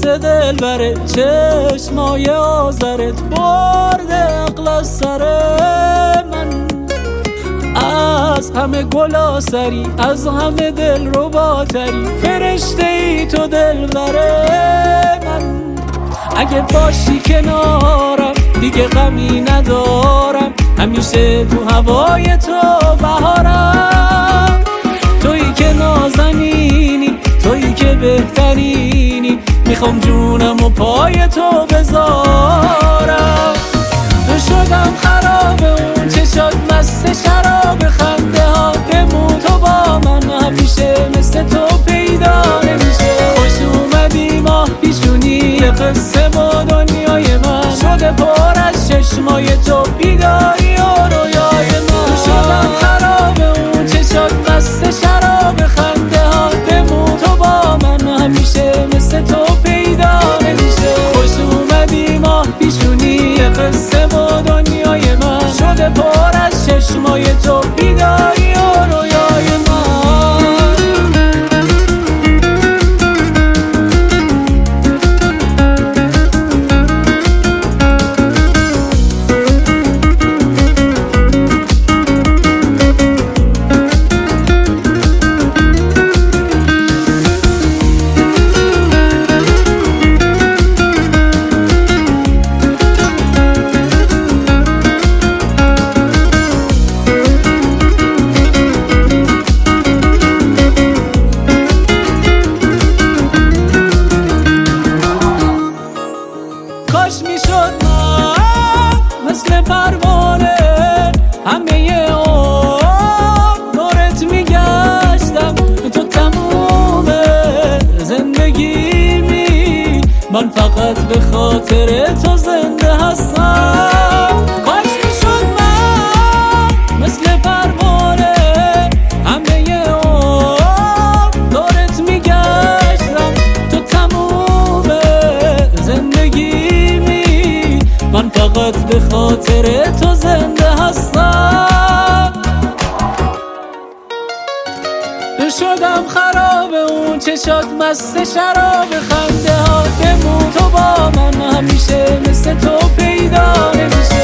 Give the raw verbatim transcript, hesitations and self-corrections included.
دل بره، چشمای آزرت برده عقل از سر من. از همه گلا سری، از همه دل رو باتری، فرشته ای تو دل بره من. اگه باشی کنارم دیگه غمی ندارم، همیشه تو هوای تو بهارم. تویی که نازنینی، تویی که بهترینی، میخوام جونم و پای تو بذارم. شدم خراب اون چشات مست شراب، خنده ها بمون تو با من، همیشه مثل تو پیدا نمیشه. خوش اومدی ماه پیشونی قصه با دنیای من، شده پر از چشمای تو بیداری و رویای من. شدم خراب اون چشات مست شراب، خنده ها بمون تو با من، همیشه مثل تو پیدا نمیشه. خوش اومدی ماه پیشونی قصه با دنیای من، شده پر از چشمای تو بیداری و رویای من. کاش میشد من مثل پروانه، همه عمر دورت میگشتم، تو تموم زندگیمی، من فقط به خاطر تو زنده هستم. کاش میشد من مثل پروانه، همه عمر دورت میگشتم، تو تموم زندگی، من فقط به خاطر تو زنده هستم. شدم خراب اون چشات مست شراب، خنده ها بمون تو با من، همیشه مثل تو پیدا نمیشه.